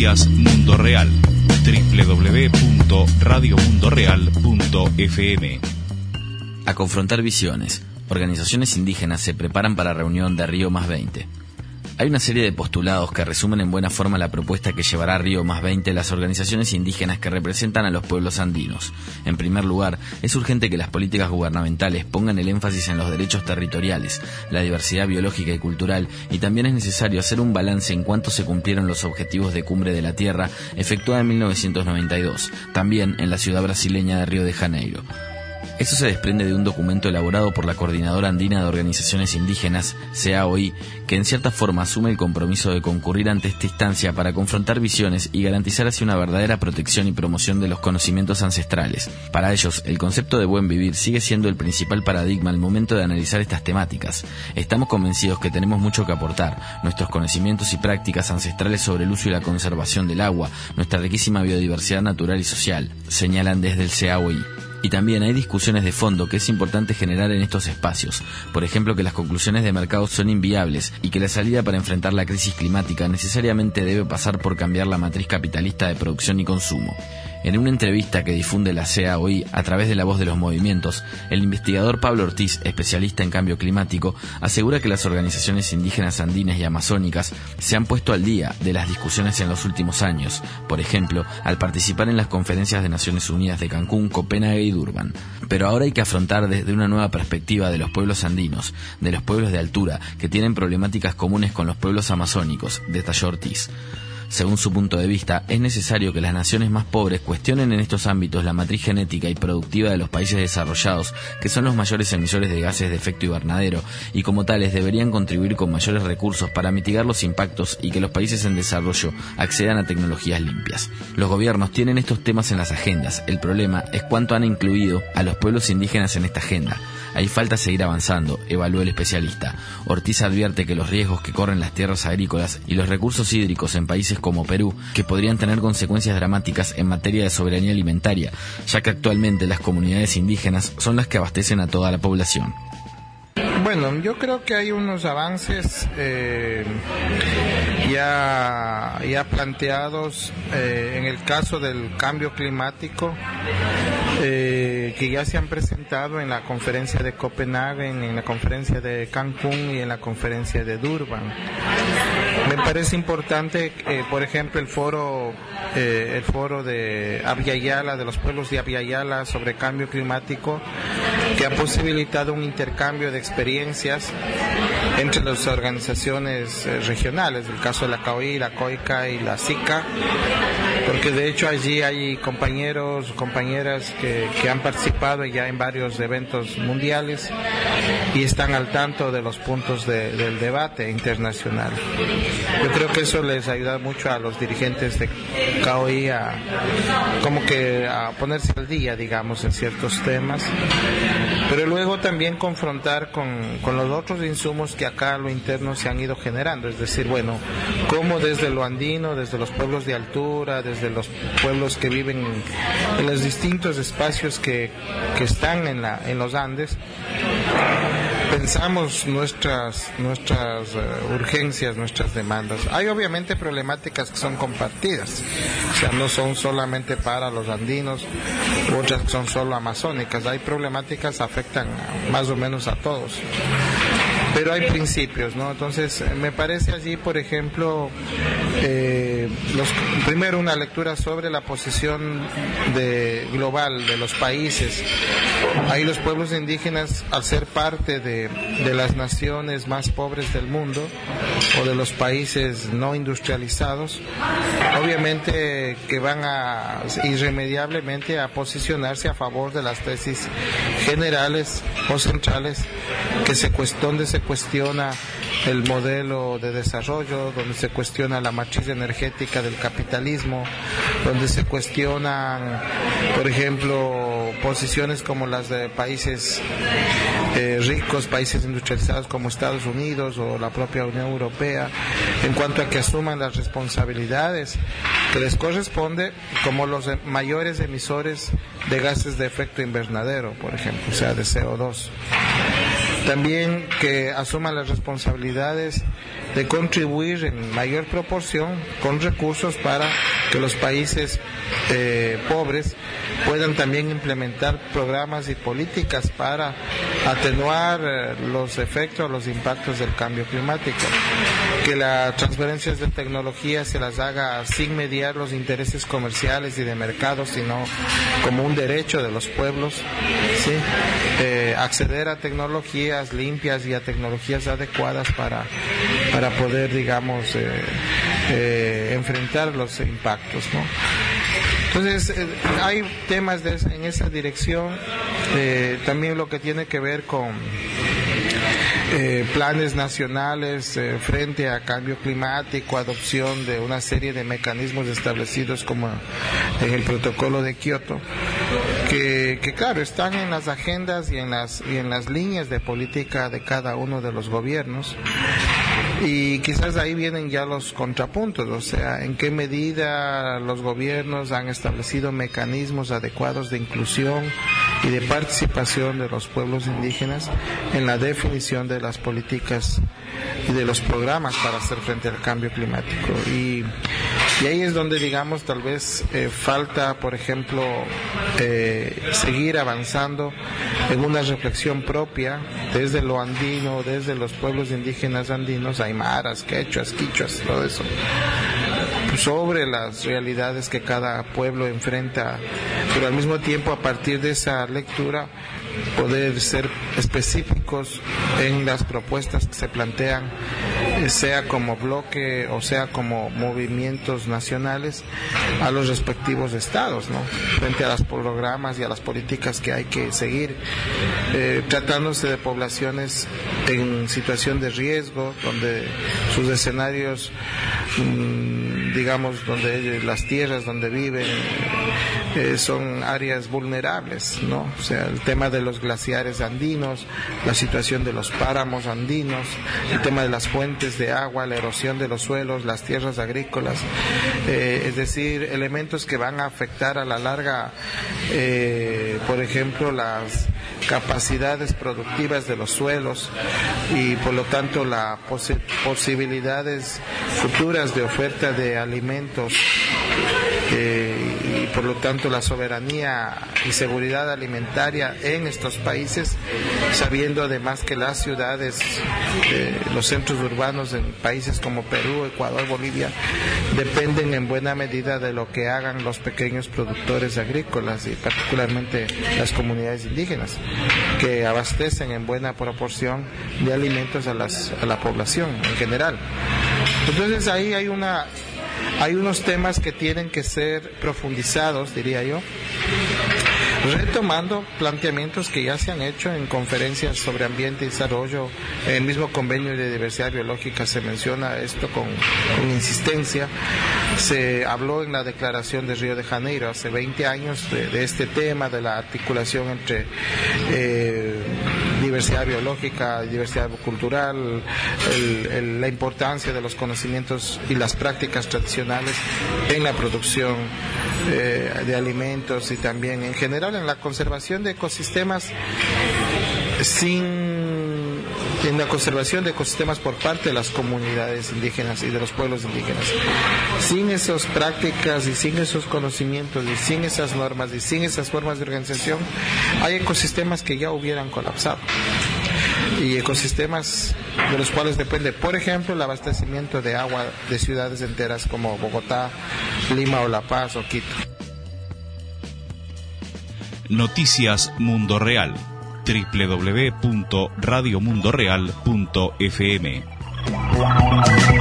Noticias Mundo Real. www.radiomundoreal.fm. A confrontar visiones. Organizaciones indígenas se preparan para reunión de Río +20. Hay una serie de postulados que resumen en buena forma la propuesta que llevará a Río +20 las organizaciones indígenas que representan a los pueblos andinos. En primer lugar, es urgente que las políticas gubernamentales pongan el énfasis en los derechos territoriales, la diversidad biológica y cultural, y también es necesario hacer un balance en cuánto se cumplieron los objetivos de Cumbre de la Tierra efectuada en 1992, también en la ciudad brasileña de Río de Janeiro. Esto se desprende de un documento elaborado por la Coordinadora Andina de Organizaciones Indígenas, CAOI, que en cierta forma asume el compromiso de concurrir ante esta instancia para confrontar visiones y garantizar así una verdadera protección y promoción de los conocimientos ancestrales. Para ellos, el concepto de buen vivir sigue siendo el principal paradigma al momento de analizar estas temáticas. Estamos convencidos que tenemos mucho que aportar, nuestros conocimientos y prácticas ancestrales sobre el uso y la conservación del agua, nuestra riquísima biodiversidad natural y social, señalan desde el CAOI. Y también hay discusiones de fondo que es importante generar en estos espacios. Por ejemplo, que las conclusiones de mercado son inviables y que la salida para enfrentar la crisis climática necesariamente debe pasar por cambiar la matriz capitalista de producción y consumo. En una entrevista que difunde la CAOI a través de La Voz de los Movimientos, el investigador Pablo Ortiz, especialista en cambio climático, asegura que las organizaciones indígenas andinas y amazónicas se han puesto al día de las discusiones en los últimos años, por ejemplo, al participar en las conferencias de Naciones Unidas de Cancún, Copenhague y Durban. Pero ahora hay que afrontar desde una nueva perspectiva de los pueblos andinos, de los pueblos de altura, que tienen problemáticas comunes con los pueblos amazónicos, detalló Ortiz. Según su punto de vista, es necesario que las naciones más pobres cuestionen en estos ámbitos la matriz genética y productiva de los países desarrollados, que son los mayores emisores de gases de efecto invernadero, y como tales deberían contribuir con mayores recursos para mitigar los impactos y que los países en desarrollo accedan a tecnologías limpias. Los gobiernos tienen estos temas en las agendas, el problema es cuánto han incluido a los pueblos indígenas en esta agenda. Hay falta seguir avanzando, evaluó el especialista. Ortiz advierte que los riesgos que corren las tierras agrícolas y los recursos hídricos en países como Perú, que podrían tener consecuencias dramáticas en materia de soberanía alimentaria, ya que actualmente las comunidades indígenas son las que abastecen a toda la población. Bueno, yo creo que hay unos avances ya planteados en el caso del cambio climático, que ya se han presentado en la conferencia de Copenhague, en la conferencia de Cancún y en la conferencia de Durban. Me parece importante, por ejemplo, el foro de Abya Yala, de los pueblos de Abya Yala sobre cambio climático, que ha posibilitado un intercambio de experiencias entre las organizaciones regionales, el caso de la CAOI, la COICA y la SICA, porque de hecho allí hay compañeros, compañeras que han participado ya en varios eventos mundiales y están al tanto de los puntos del debate internacional. Yo creo que eso les ayuda mucho a los dirigentes de CAOI a ponerse al día, digamos, en ciertos temas, pero luego también confrontar con los otros insumos que acá a lo interno se han ido generando, es decir, bueno, cómo desde lo andino, desde los pueblos de altura, desde los pueblos que viven en los distintos espacios que están en los Andes, pensamos nuestras urgencias, nuestras demandas. Hay obviamente problemáticas que son compartidas, o sea, no son solamente para los andinos, u otras que son solo amazónicas. Hay problemáticas que afectan más o menos a todos. Pero hay principios, ¿no? Entonces, me parece allí, por ejemplo, primero una lectura sobre la posición global de los países. Ahí los pueblos indígenas, al ser parte de las naciones más pobres del mundo o de los países no industrializados, obviamente que van irremediablemente a posicionarse a favor de las tesis generales o centrales donde se cuestiona el modelo de desarrollo, donde se cuestiona la matriz energética del capitalismo, donde se cuestionan, por ejemplo, posiciones como las de países ricos, países industrializados como Estados Unidos o la propia Unión Europea, en cuanto a que asuman las responsabilidades que les corresponde como los mayores emisores de gases de efecto invernadero, por ejemplo, o sea, de CO2. También que asuman las responsabilidades de contribuir en mayor proporción con recursos para que los países pobres puedan también implementar programas y políticas para atenuar los efectos, los impactos del cambio climático. Que las transferencias de tecnología se las haga sin mediar los intereses comerciales y de mercado, sino como un derecho de los pueblos, ¿sí? Acceder a tecnologías limpias y a tecnologías adecuadas para poder, digamos, enfrentar los impactos, ¿no? Entonces, hay temas en esa dirección, también lo que tiene que ver con planes nacionales frente a cambio climático, adopción de una serie de mecanismos establecidos como en el protocolo de Kioto, que claro, están en las agendas y en las líneas de política de cada uno de los gobiernos. Y quizás ahí vienen ya los contrapuntos, o sea, en qué medida los gobiernos han establecido mecanismos adecuados de inclusión y de participación de los pueblos indígenas en la definición de las políticas y de los programas para hacer frente al cambio climático. Y ahí es donde, digamos, tal vez falta, por ejemplo, seguir avanzando en una reflexión propia desde lo andino, desde los pueblos indígenas andinos, aymaras, quechuas, quichuas, todo eso, sobre las realidades que cada pueblo enfrenta, pero al mismo tiempo, a partir de esa lectura, poder ser específicos en las propuestas que se plantean, sea como bloque o sea como movimientos nacionales, a los respectivos estados, ¿no? Frente a los programas y a las políticas que hay que seguir, tratándose de poblaciones en situación de riesgo, donde sus escenarios, digamos, donde las tierras donde viven son áreas vulnerables, ¿no? O sea, el tema de los glaciares andinos, la situación de los páramos andinos, el tema de las fuentes de agua, la erosión de los suelos, las tierras agrícolas, es decir, elementos que van a afectar a la larga, por ejemplo, las capacidades productivas de los suelos y por lo tanto las posibilidades futuras de oferta de alimentos, y por lo tanto la soberanía y seguridad alimentaria en estos países, sabiendo además que las ciudades, los centros urbanos en países como Perú, Ecuador, Bolivia, dependen en buena medida de lo que hagan los pequeños productores agrícolas y particularmente las comunidades indígenas, que abastecen en buena proporción de alimentos a la población en general. Entonces ahí hay unos temas que tienen que ser profundizados, diría yo, retomando planteamientos que ya se han hecho en conferencias sobre ambiente y desarrollo. En el mismo convenio de diversidad biológica se menciona esto con insistencia. Se habló en la declaración de Río de Janeiro hace 20 años de este tema, de la articulación entre diversidad biológica, diversidad cultural, la importancia de los conocimientos y las prácticas tradicionales en la producción de alimentos y también en general en la conservación de ecosistemas por parte de las comunidades indígenas y de los pueblos indígenas. Sin esas prácticas y sin esos conocimientos y sin esas normas y sin esas formas de organización, hay ecosistemas que ya hubieran colapsado. Y ecosistemas de los cuales depende, por ejemplo, el abastecimiento de agua de ciudades enteras como Bogotá, Lima o La Paz o Quito. Noticias Mundo Real. www.radiomundoreal.fm